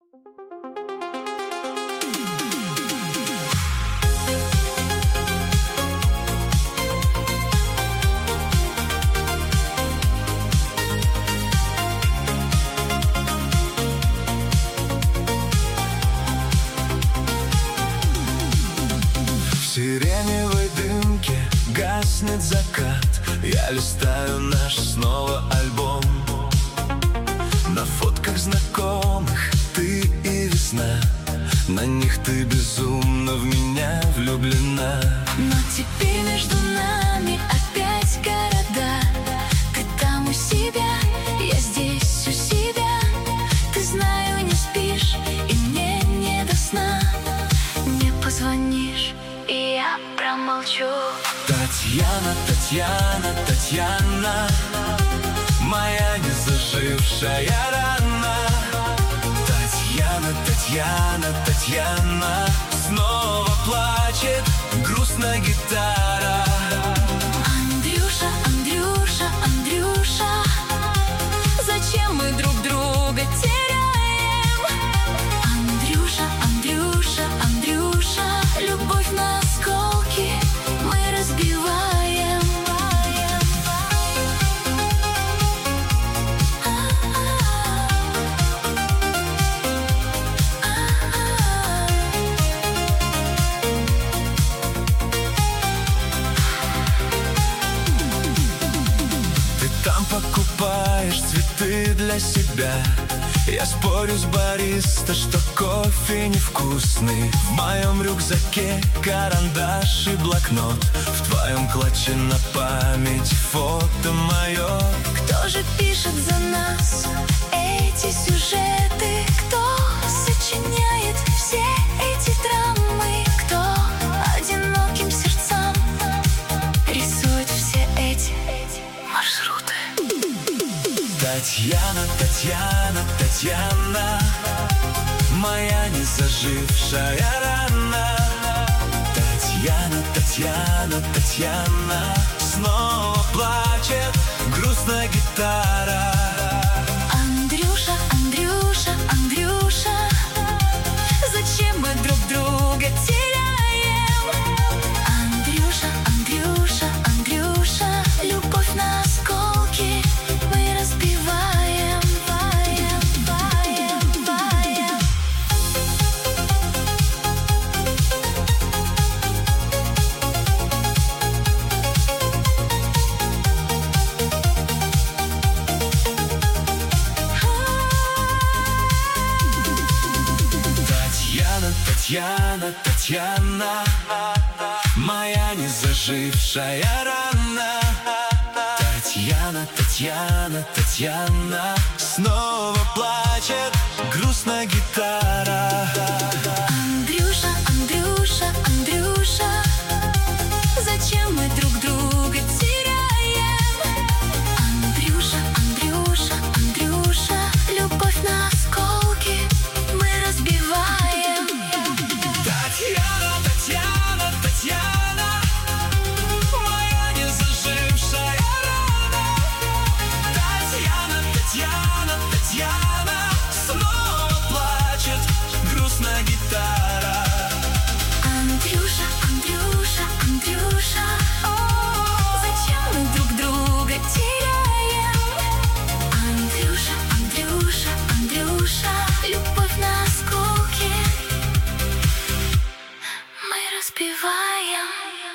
В сиреневой дымке гаснет закат. Я листаю наш снова альбом. На фотках знакомых ты и весна. На них ты безумно в меня влюблена. Но теперь между нами опять города. Ты там у себя, я здесь у себя. Ты, знаю, не спишь, и мне не до сна. Не позвонишь, и я промолчу. Татьяна, Татьяна, Татьяна, моя незажившая рана. Татьяна, Татьяна, Татьяна, снова плачет грустная гитара. Андрюша, Андрюша, Андрюша, зачем мы друг друга теряем? Андрюша, Андрюша, Андрюша, любовь на осколки мы разбиваем. Там покупаешь цветы для себя. Я спорю с бариста, что кофе невкусный. В моем рюкзаке карандаш и блокнот. В твоем клатче на память фото мое. Кто же пишет за нас эти сюжеты? Кто сочиняет все эти драмы? Кто одиноким сердцам рисует все эти маршруты? Татьяна, Татьяна, Татьяна, моя незажившая рана. Татьяна, Татьяна, Татьяна, снова плачет грустная гитара. Андрюша, Андрюша, Андрюша, зачем мы друг друга теряем? Андрюша, Андрюша, Андрюша, любовь на осколки мы разбиваем. Татьяна, Татьяна, моя незажившая рана. Татьяна, Татьяна, Татьяна, снова плачет грустная гитара. Андрюша, Андрюша, Андрюша, зачем мы друг друга теряем? Андрюша, Андрюша, Андрюша, любовь на осколки мы разбиваем. Татьяна, Татьяна, Татьяна, моя незажившая рана. Татьяна, Татьяна, Татьяна, снова плачет грустная гитара. Андрюша, Андрюша, Андрюша, зачем мы друг друга теряем? Андрюша, Андрюша, Андрюша, любовь на осколки мы разбиваем.